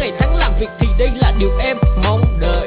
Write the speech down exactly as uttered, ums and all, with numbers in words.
ngày tháng làm việc thì đây là điều em mong đợi.